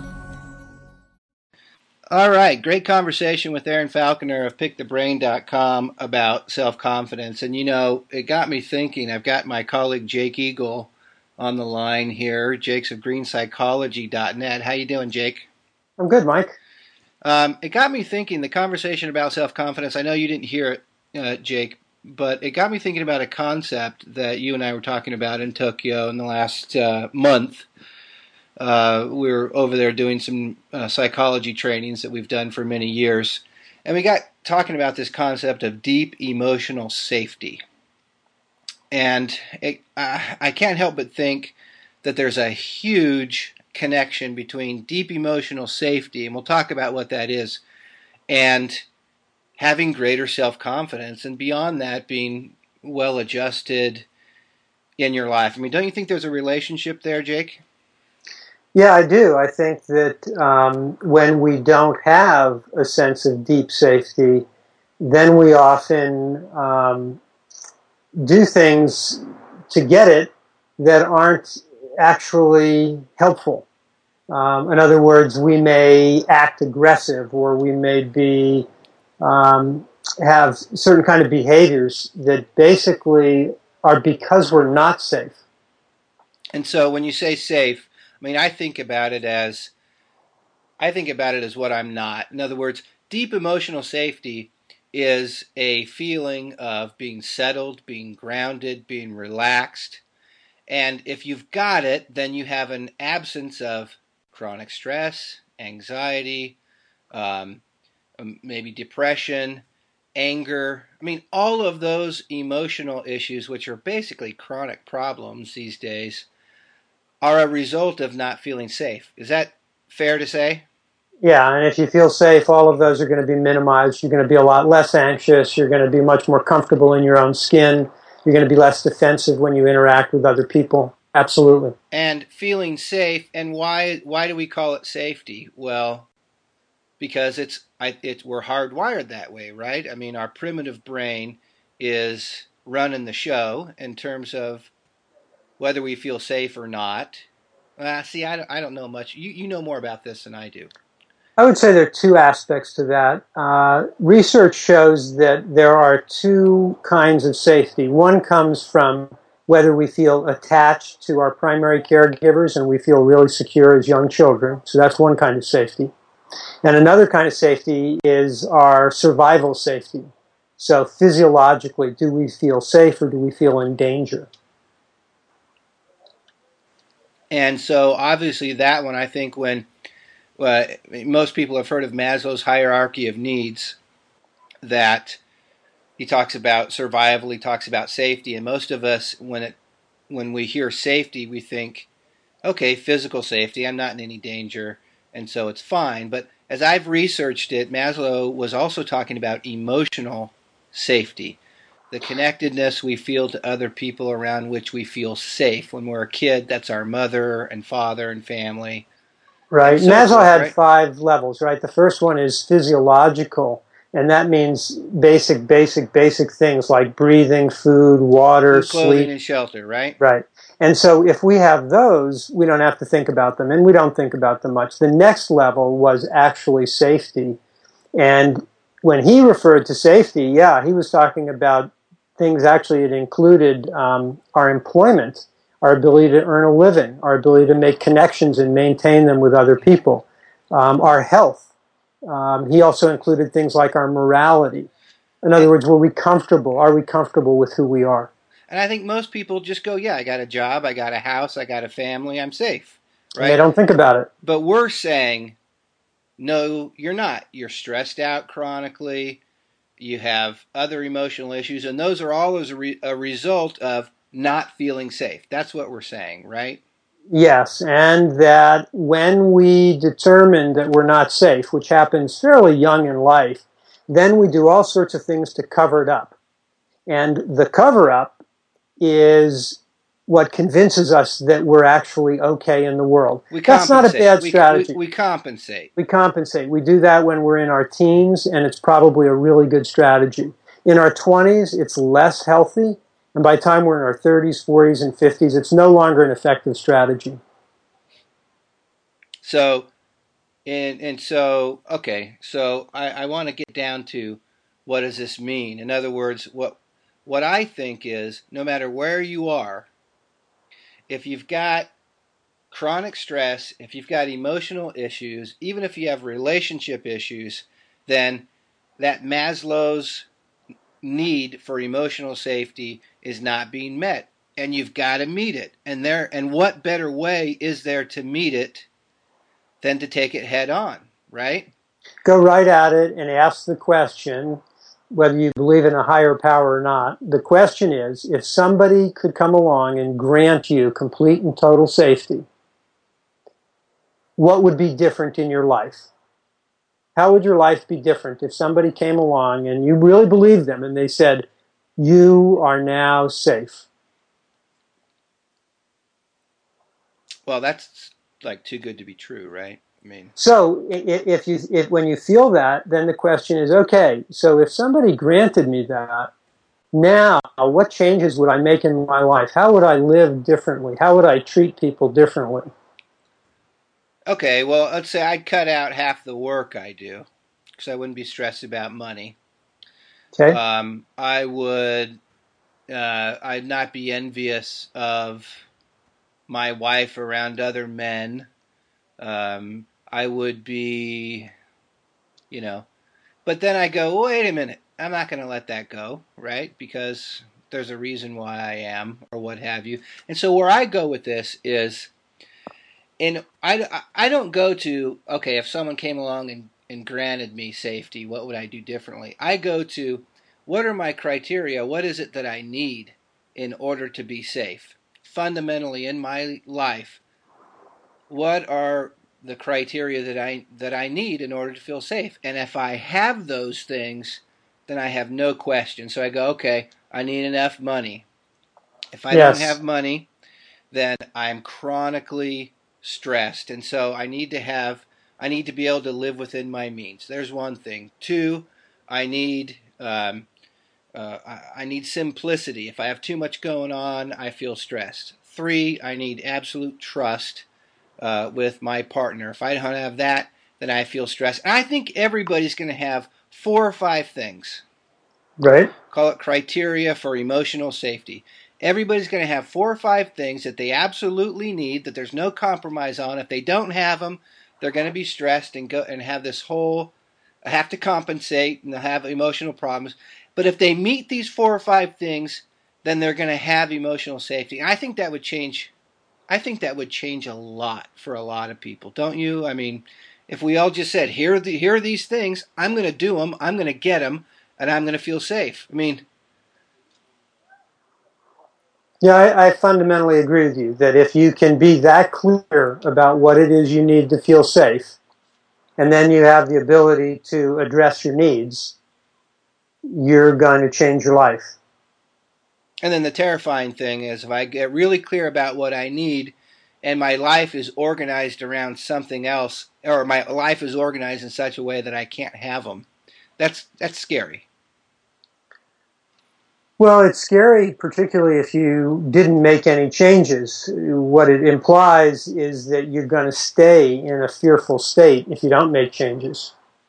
All right, great conversation with Erin Falconer of pick the brain dot com about self-confidence. And, you know, it got me thinking. I've got my colleague Jake Eagle on the line here. Jake's of green psychology dot net. How you doing, Jake? I'm good, Mike. Um, it got me thinking, the conversation about self-confidence. I know you didn't hear it, uh, Jake, but it got me thinking about a concept that you and I were talking about in Tokyo in the last uh, month. Uh, we were over there doing some uh, psychology trainings that we've done for many years. And we got talking about this concept of deep emotional safety. And it, uh, I can't help but think that there's a huge connection between deep emotional safety, and we'll talk about what that is, and having greater self-confidence, and beyond that, being well-adjusted in your life. I mean, don't you think there's a relationship there, Jake? Yeah, I do. I think that um, when we don't have a sense of deep safety, then we often um, do things to get it that aren't actually helpful. Um, in other words, we may act aggressive, or we may be um, have certain kind of behaviors that basically are because we're not safe. And so when you say safe, I mean, I think about it as, I think about it as what I'm not. In other words, deep emotional safety is a feeling of being settled, being grounded, being relaxed. And if you've got it, then you have an absence of chronic stress, anxiety, um, maybe depression, anger. I mean, all of those emotional issues, which are basically chronic problems these days, are a result of not feeling safe. Is that fair to say? Yeah, and if you feel safe, all of those are going to be minimized. You're going to be a lot less anxious. You're going to be much more comfortable in your own skin. You're going to be less defensive when you interact with other people. Absolutely. And feeling safe, and why why do we call it safety? Well, because it's I, it's we're hardwired that way, right? I mean, our primitive brain is running the show in terms of whether we feel safe or not. Uh, see, I don't, I don't know much. You you know more about this than I do. I would say there are two aspects to that. Uh, research shows that there are two kinds of safety. One comes from whether we feel attached to our primary caregivers and we feel really secure as young children. So that's one kind of safety. And another kind of safety is our survival safety. So physiologically, do we feel safe or do we feel in danger? And so obviously that one, I think when uh, most people have heard of Maslow's hierarchy of needs, that he talks about survival, he talks about safety, and most of us, when it when we hear safety, we think, okay, physical safety, I'm not in any danger, and so it's fine. But as I've researched it, Maslow was also talking about emotional safety, the connectedness we feel to other people around which we feel safe. When we're a kid, that's our mother and father and family. Right. And so Maslow forth, had right? five levels, right? The first one is physiological, and that means basic, basic, basic things like breathing, food, water, Food, clothing, sleep. and shelter, right? Right. And so if we have those, we don't have to think about them, and we don't think about them much. The next level was actually safety. And when he referred to safety, yeah, he was talking about things actually it included um, our employment, our ability to earn a living, our ability to make connections and maintain them with other people, um, our health. Um, he also included things like our morality. In other words, were we comfortable? Are we comfortable with who we are? And I think most people just go, yeah, I got a job, I got a house, I got a family, I'm safe, right? And they don't think about it. But we're saying, no, you're not. You're stressed out chronically. You have other emotional issues, and those are all as a, re- a result of not feeling safe. That's what we're saying, right? Yes, and that when we determine that we're not safe, which happens fairly young in life, then we do all sorts of things to cover it up. And the cover-up is what convinces us that we're actually okay in the world. We That's not a bad we, strategy. We, we compensate. We compensate. We do that when we're in our teens, and it's probably a really good strategy. In our twenties, it's less healthy, and by the time we're in our thirties, forties, and fifties, it's no longer an effective strategy. So, and, and so, okay, so I, I want to get down to what does this mean? In other words, what what I think is, no matter where you are, if you've got chronic stress, if you've got emotional issues, even if you have relationship issues, then that Maslow's need for emotional safety is not being met, and you've got to meet it. And there, and what better way is there to meet it than to take it head on, right? Go right at it and ask the question, whether you believe in a higher power or not. The question is, if somebody could come along and grant you complete and total safety, what would be different in your life? How would your life be different if somebody came along and you really believed them and they said, you are now safe? Well, that's like too good to be true, right? I mean, so if you, if when you feel that, then the question is, okay, so if somebody granted me that, now what changes would I make in my life? How would I live differently? How would I treat people differently? okay, well, let's say I'd cut out half the work I do because I wouldn't be stressed about money. Okay. Um, I would, uh, I'd not be envious of my wife around other men. Um, I would be, you know, but then I go, wait a minute, I'm not going to let that go, right? Because there's a reason why I am, or what have you. And so where I go with this is, in I, I don't go to, okay, if someone came along and, and granted me safety, what would I do differently? I go to, what are my criteria? What is it that I need in order to be safe? Fundamentally in my life, what are the criteria that I that I need in order to feel safe? And if I have those things, then I have no question. So I go, okay, I need enough money. If I Yes. don't have money, then I'm chronically stressed. And so I need to have, I need to be able to live within my means. There's one thing. Two, I need, um, uh, I, I need simplicity. If I have too much going on, I feel stressed. Three, I need absolute trust uh, with my partner. If I don't have that, then I feel stressed. And I think everybody's going to have four or five things. Right. Call it criteria for emotional safety. Everybody's going to have four or five things that they absolutely need, that there's no compromise on. If they don't have them, they're going to be stressed and go and have this whole, have to compensate and have emotional problems. But if they meet these four or five things, then they're going to have emotional safety. And I think that would change. I think that would change a lot for a lot of people, don't you? I mean, if we all just said, here are, the, here are these things, I'm going to do them, I'm going to get them, and I'm going to feel safe. I mean, yeah, I, I fundamentally agree with you that if you can be that clear about what it is you need to feel safe, and then you have the ability to address your needs, you're going to change your life. And then the terrifying thing is if I get really clear about what I need and my life is organized around something else, or my life is organized in such a way that I can't have them, that's that's scary. Well, it's scary, particularly if you didn't make any changes. What it implies is that you're going to stay in a fearful state if you don't make changes.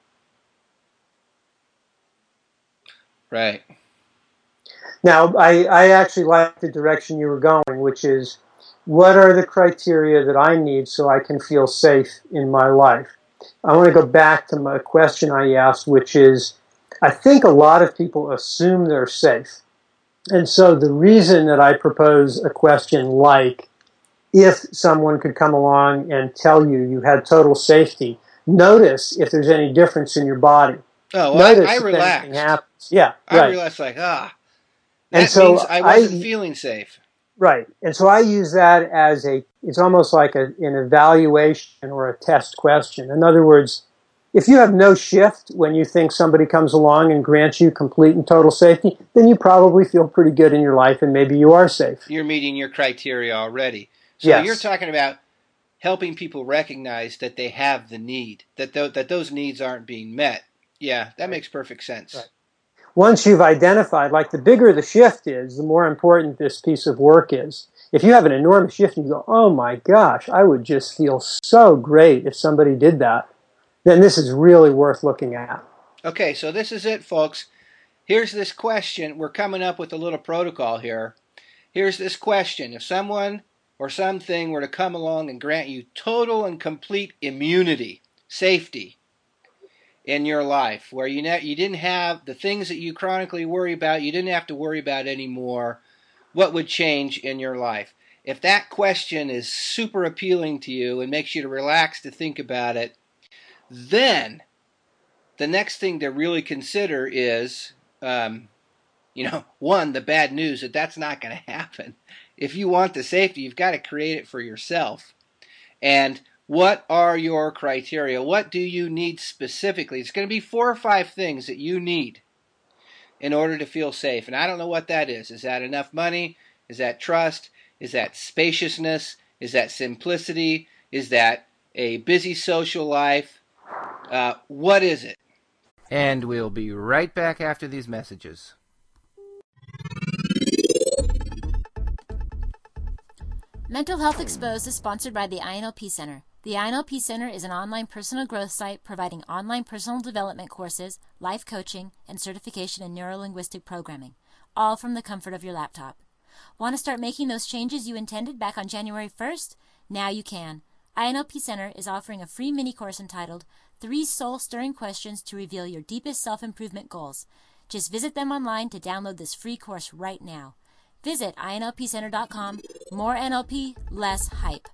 Right. Now, I, I actually like the direction you were going, which is, what are the criteria that I need so I can feel safe in my life? I want to go back to my question I asked, which is, I think a lot of people assume they're safe. And so the reason that I propose a question like, if someone could come along and tell you you had total safety, notice if there's any difference in your body. Oh, well, notice I, I if relaxed. anything happens. Yeah, I right. relaxed like, ah, that And so means I wasn't I, feeling safe. Right. And so I use that as a, it's almost like a, an evaluation or a test question. In other words, if you have no shift when you think somebody comes along and grants you complete and total safety, then you probably feel pretty good in your life and maybe you are safe. You're meeting your criteria already. So Yes. You're talking about helping people recognize that they have the need, that th- that those needs aren't being met. Yeah, that makes perfect sense. Right. Once you've identified, like the bigger the shift is, the more important this piece of work is. If you have an enormous shift and you go, oh my gosh, I would just feel so great if somebody did that, then this is really worth looking at. Okay, so this is it, folks. Here's this question. We're coming up with a little protocol here. Here's this question. If someone or something were to come along and grant you total and complete immunity, safety in your life, where you ne- you didn't have the things that you chronically worry about, you didn't have to worry about anymore, what would change in your life? If that question is super appealing to you and makes you to relax to think about it, then the next thing to really consider is, um, you know, one, the bad news that that's not going to happen. If you want the safety, you've got to create it for yourself. And what are your criteria? What do you need specifically? It's going to be four or five things that you need in order to feel safe. And I don't know what that is. Is that enough money? Is that trust? Is that spaciousness? Is that simplicity? Is that a busy social life? Uh, what is it? And we'll be right back after these messages. Mental Health Exposed is sponsored by the I N L P Center. The I N L P Center is an online personal growth site providing online personal development courses, life coaching, and certification in neuro-linguistic programming, all from the comfort of your laptop. Want to start making those changes you intended back on January first? Now you can. I N L P Center is offering a free mini-course entitled Three Soul-Stirring Questions to Reveal Your Deepest Self-Improvement Goals. Just visit them online to download this free course right now. Visit I N L P center dot com. More N L P, less hype.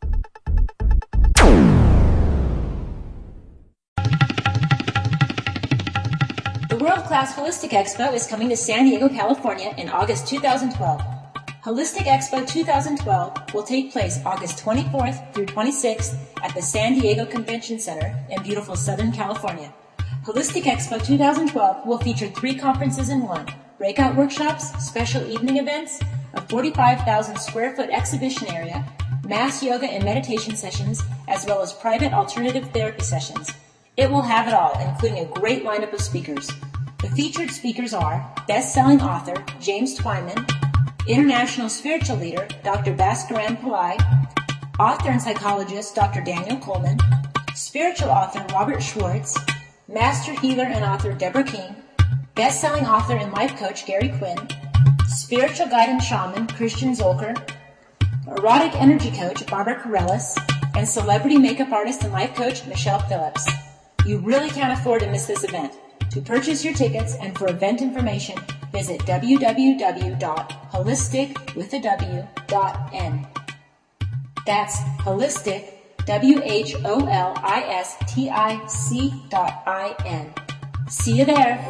The World-Class Holistic Expo is coming to San Diego, California in August two thousand twelve. Holistic Expo two thousand twelve will take place August twenty-fourth through twenty-sixth at the San Diego Convention Center in beautiful Southern California. Holistic Expo two thousand twelve will feature three conferences in one, breakout workshops, special evening events, a forty-five thousand square foot exhibition area, mass yoga and meditation sessions, as well as private alternative therapy sessions. It will have it all, including a great lineup of speakers. The featured speakers are best-selling author James Twyman, international spiritual leader Doctor Bhaskaran Pillai, author and psychologist Doctor Daniel Coleman, spiritual author Robert Schwartz, master healer and author Deborah King, best-selling author and life coach Gary Quinn, spiritual guide and shaman Christian Zolker, erotic energy coach Barbara Corellis, and celebrity makeup artist and life coach Michelle Phillips. You really can't afford to miss this event. To purchase your tickets and for event information, visit w w w dot holistic with a w dot n. That's holistic, W H O L I S T I C dot I N. See you there.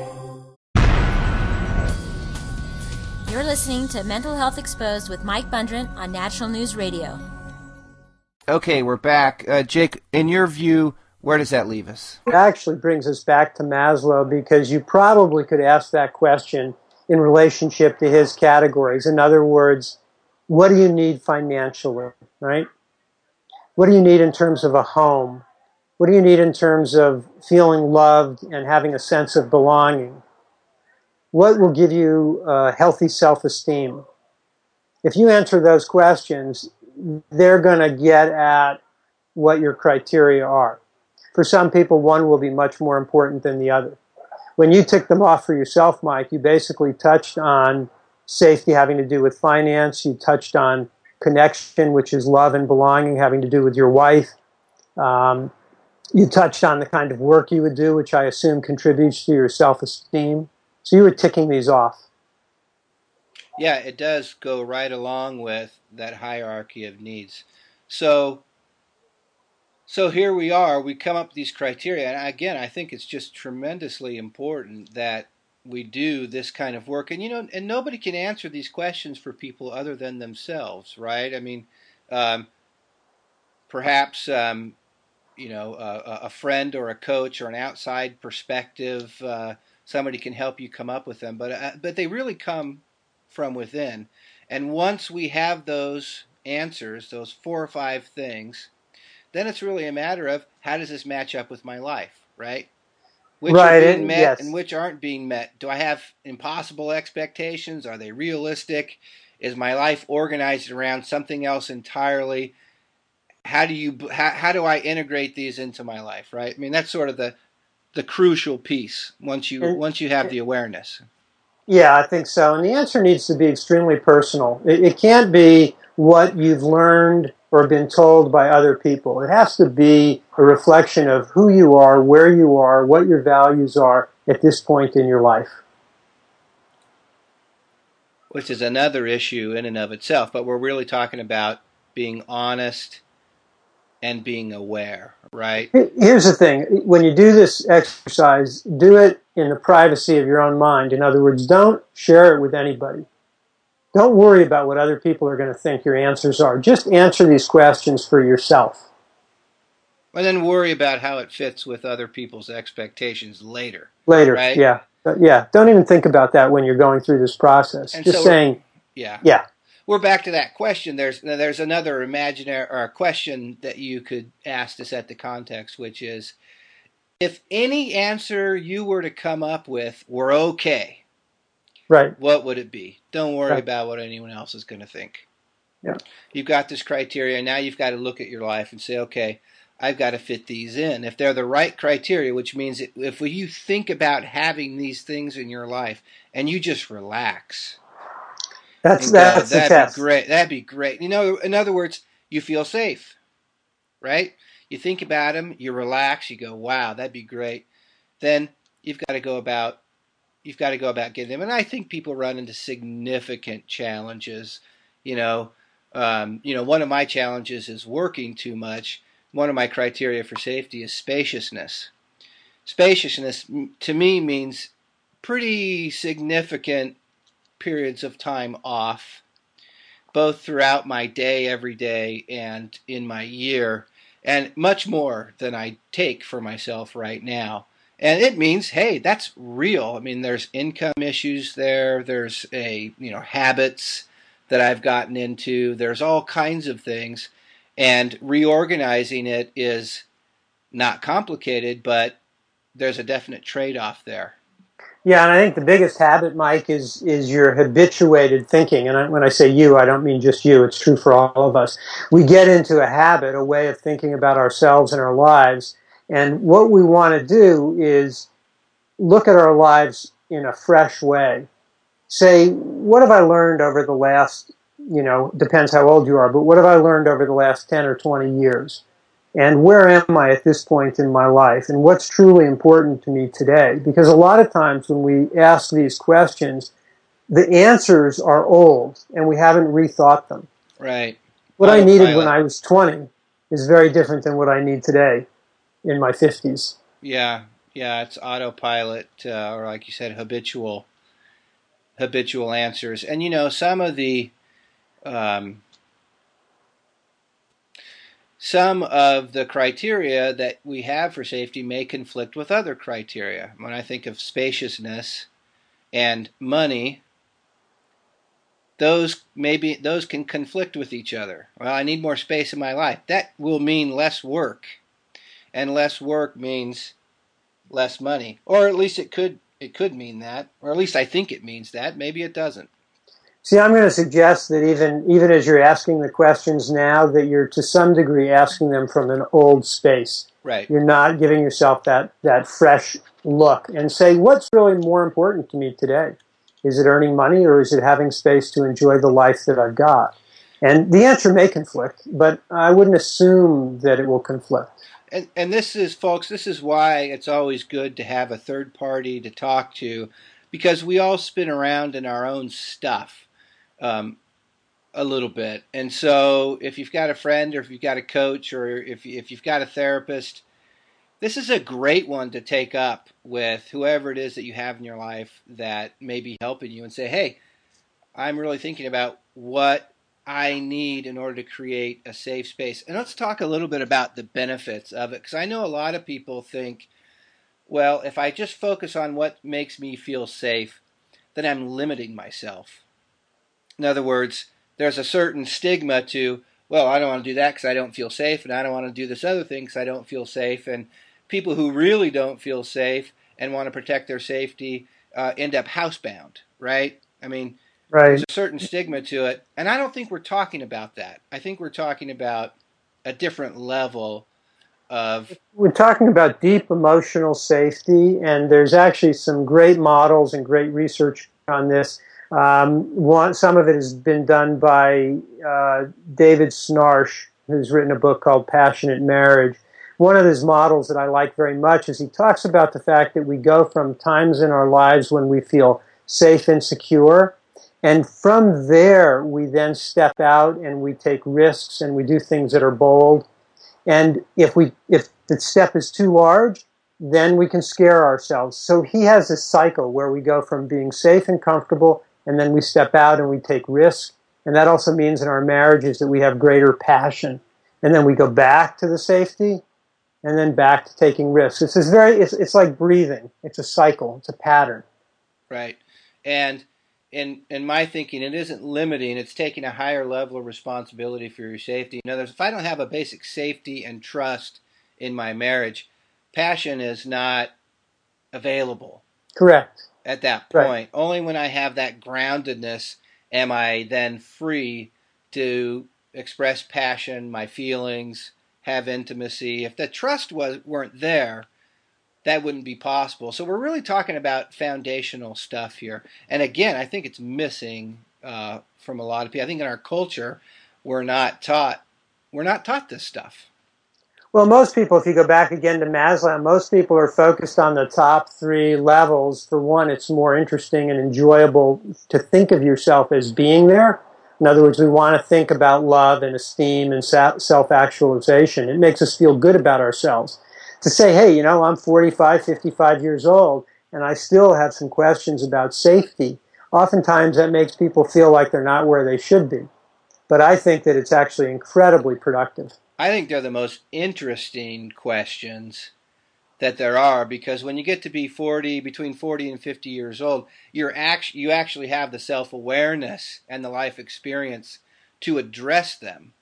You're listening to Mental Health Exposed with Mike Bundren on National News Radio. Okay, we're back. Uh, Jake, in your view, where does that leave us? It actually brings us back to Maslow, because you probably could ask that question in relationship to his categories. In other words, what do you need financially, right? What do you need in terms of a home? What do you need in terms of feeling loved and having a sense of belonging? What will give you uh, healthy self-esteem? If you answer those questions, they're going to get at what your criteria are. For some people, one will be much more important than the other. When you tick them off for yourself, Mike, you basically touched on safety having to do with finance. You touched on connection, which is love and belonging, having to do with your wife. Um, you touched on the kind of work you would do, which I assume contributes to your self-esteem. So you were ticking these off. Yeah, it does go right along with that hierarchy of needs. So, so here we are. We come up with these criteria, and again, I think it's just tremendously important that we do this kind of work. And you know, and nobody can answer these questions for people other than themselves, right? I mean, um, perhaps um, you know, a, a friend or a coach or an outside perspective. Uh, Somebody can help you come up with them, but uh, but they really come from within. And once we have those answers, those four or five things, then it's really a matter of how does this match up with my life, right? Which right, are being met yes. and which aren't being met. Do I have impossible expectations? Are they realistic? Is my life organized around something else entirely? How do you how, how do I integrate these into my life, right? I mean, that's sort of the the crucial piece once you and, once you have the awareness. Yeah, I think so. And the answer needs to be extremely personal. It, it can't be what you've learned or been told by other people. It has to be a reflection of who you are, where you are, what your values are at this point in your life. Which is another issue in and of itself, but we're really talking about being honest and being aware, right? Here's the thing. When you do this exercise, do it in the privacy of your own mind. In other words, don't share it with anybody. Don't worry about what other people are going to think your answers are. Just answer these questions for yourself. And then worry about how it fits with other people's expectations later. Later, right? yeah. Yeah, don't even think about that when you're going through this process. And Just so saying, yeah. yeah. We're back to that question. There's there's another imaginary or question that you could ask to set the context, which is, if any answer you were to come up with were okay, right? What would it be? Don't worry right. about what anyone else is going to think. Yeah. You've got this criteria. Now you've got to look at your life and say, okay, I've got to fit these in. If they're the right criteria, which means if you think about having these things in your life and you just relax. That's that's go, the that'd test. be great. That'd be great. You know, in other words, you feel safe, right? You think about them, you relax, you go, wow, that'd be great. Then you've got to go about, you've got to go about getting them. And I think people run into significant challenges. You know, um, you know, one of my challenges is working too much. One of my criteria for safety is spaciousness. Spaciousness to me means pretty significant periods of time off, both throughout my day, every day, and in my year, and much more than I take for myself right now. And it means, hey, that's real. I mean, there's income issues there. There's a, you know, habits that I've gotten into. There's all kinds of things. And reorganizing it is not complicated, but there's a definite trade-off there. Yeah, and I think the biggest habit, Mike, is is your habituated thinking. And I, when I say you, I don't mean just you. It's true for all of us. We get into a habit, a way of thinking about ourselves and our lives. And what we want to do is look at our lives in a fresh way. Say, what have I learned over the last, you know, depends how old you are, but what have I learned over the last ten or twenty years? And where am I at this point in my life? And what's truly important to me today? Because a lot of times when we ask these questions, the answers are old and we haven't rethought them. Right. What I needed when I was twenty is very different than what I need today in my fifties. Yeah. Yeah. It's autopilot, uh, or like you said, habitual, habitual answers. And, you know, some of the, um, Some of the criteria that we have for safety may conflict with other criteria. When I think of spaciousness and money, those maybe those can conflict with each other. Well, I need more space in my life. That will mean less work, and less work means less money, or at least it could it could mean that, or at least I think it means that. Maybe it doesn't. See, I'm going to suggest that even even as you're asking the questions now, that you're to some degree asking them from an old space. Right. You're not giving yourself that, that fresh look and say, what's really more important to me today? Is it earning money or is it having space to enjoy the life that I've got? And the answer may conflict, but I wouldn't assume that it will conflict. And, and this is, folks, this is why it's always good to have a third party to talk to, because we all spin around in our own stuff. Um, a little bit. And so if you've got a friend or if you've got a coach or if, if you've got a therapist, this is a great one to take up with whoever it is that you have in your life that may be helping you and say, hey, I'm really thinking about what I need in order to create a safe space. And let's talk a little bit about the benefits of it, because I know a lot of people think, well, if I just focus on what makes me feel safe, then I'm limiting myself. In other words, there's a certain stigma to, well, I don't want to do that because I don't feel safe, and I don't want to do this other thing because I don't feel safe. And people who really don't feel safe and want to protect their safety uh, end up housebound, right? I mean, right. There's a certain stigma to it. And I don't think we're talking about that. I think we're talking about a different level of... We're talking about deep emotional safety, and there's actually some great models and great research on this. Um, one, some of it has been done by uh, David Snarsh, who's written a book called Passionate Marriage. One of his models that I like very much is he talks about the fact that we go from times in our lives when we feel safe and secure, and from there we then step out and we take risks and we do things that are bold. And if we if the step is too large, then we can scare ourselves. So he has this cycle where we go from being safe and comfortable, and then we step out and we take risks. And that also means in our marriages that we have greater passion. And then we go back to the safety, and then back to taking risks. It's this very it's it's like breathing. It's a cycle. It's a pattern. Right. And in in my thinking, it isn't limiting. It's taking a higher level of responsibility for your safety. In other words, if I don't have a basic safety and trust in my marriage, passion is not available. Correct. At that point. Right. Only when I have that groundedness am I then free to express passion, my feelings, have intimacy. If the trust was weren't there, that wouldn't be possible. So we're really talking about foundational stuff here. And again, I think it's missing uh, from a lot of people. I think in our culture, we're not taught we're not taught this stuff. Well, most people, if you go back again to Maslow, most people are focused on the top three levels. For one, it's more interesting and enjoyable to think of yourself as being there. In other words, we want to think about love and esteem and self-actualization. It makes us feel good about ourselves. To say, hey, you know, I'm forty-five, fifty-five years old, and I still have some questions about safety. Oftentimes, that makes people feel like they're not where they should be. But I think that it's actually incredibly productive. I think they're the most interesting questions that there are, because when you get to be forty, between forty and fifty years old, you're act- you actually have the self-awareness and the life experience to address them.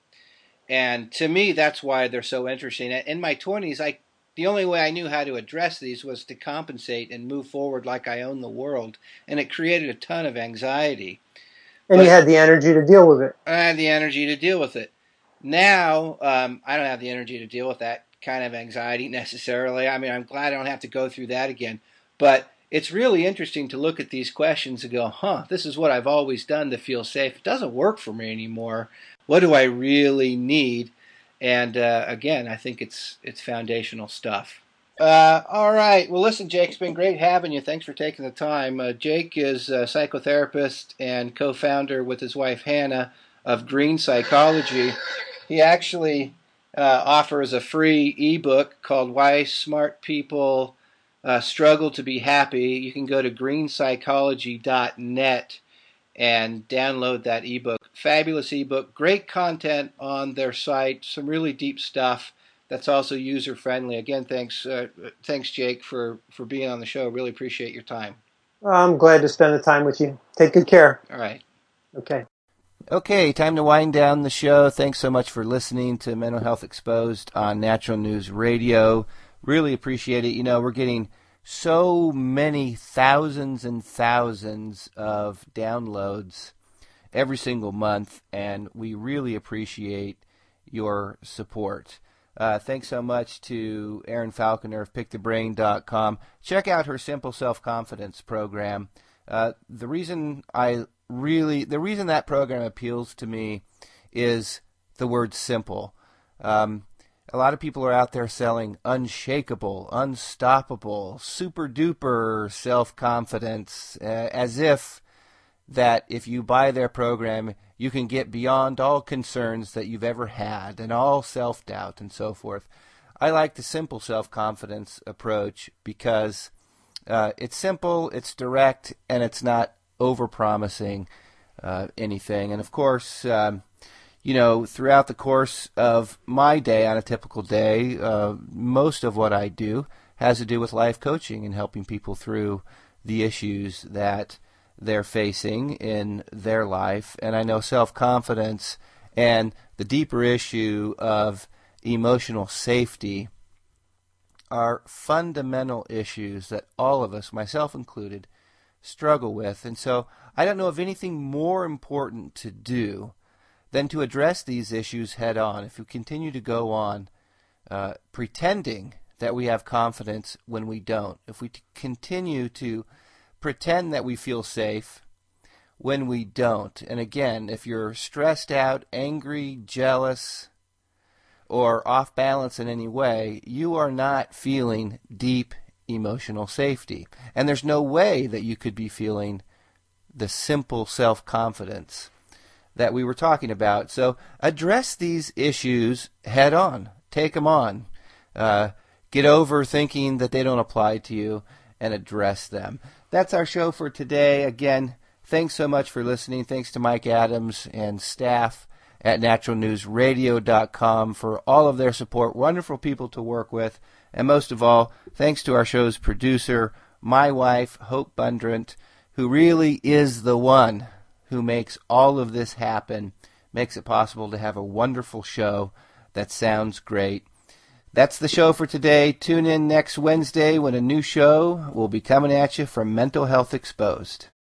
And to me, that's why they're so interesting. In my twenties, I the only way I knew how to address these was to compensate and move forward like I own the world, and it created a ton of anxiety. And but you had the energy to deal with it. I had the energy to deal with it. Now, um, I don't have the energy to deal with that kind of anxiety necessarily. I mean, I'm glad I don't have to go through that again. But it's really interesting to look at these questions and go, huh, this is what I've always done to feel safe. It doesn't work for me anymore. What do I really need? And uh, again, I think it's it's foundational stuff. Uh, all right. Well, listen, Jake, it's been great having you. Thanks for taking the time. Uh, Jake is a psychotherapist and co-founder with his wife, Hannah, of Green Psychology. He actually uh, offers a free ebook called Why Smart People uh, Struggle to Be Happy. You can go to green psychology dot net and download that ebook. Fabulous ebook, great content on their site, some really deep stuff that's also user-friendly. Again, thanks, uh, thanks, Jake, for, for being on the show. Really appreciate your time. I'm glad to spend the time with you. Take good care. All right. Okay. Okay, time to wind down the show. Thanks so much for listening to Mental Health Exposed on Natural News Radio. Really appreciate it. You know, we're getting so many thousands and thousands of downloads every single month, and we really appreciate your support. Uh, thanks so much to Erin Falconer of pick the brain dot com. Check out her Simple Self-Confidence program. Uh, the reason I really, the reason that program appeals to me is the word simple. Um, a lot of people are out there selling unshakable, unstoppable, super-duper self-confidence, uh, as if that if you buy their program, you can get beyond all concerns that you've ever had and all self-doubt and so forth. I like the simple self-confidence approach because uh, it's simple, it's direct, and it's not over-promising uh, anything. And of course, um, you know, throughout the course of my day, on a typical day, uh, most of what I do has to do with life coaching and helping people through the issues that they're facing in their life. And I know self-confidence and the deeper issue of emotional safety are fundamental issues that all of us, myself included, struggle with. And so I don't know of anything more important to do than to address these issues head on. If we continue to go on uh, pretending that we have confidence when we don't, if we t- continue to pretend that we feel safe when we don't. And again, if you're stressed out, angry, jealous, or off balance in any way, you are not feeling deep emotional safety. And there's no way that you could be feeling the simple self-confidence that we were talking about. So address these issues head on. take them on. Uh, get over thinking that they don't apply to you and address them. That's our show for today. Again, thanks so much for listening. Thanks to Mike Adams and staff at natural news radio dot com for all of their support. Wonderful people to work with. And most of all, thanks to our show's producer, my wife, Hope Bundrant, who really is the one who makes all of this happen, makes it possible to have a wonderful show that sounds great. That's the show for today. Tune in next Wednesday when a new show will be coming at you from Mental Health Exposed.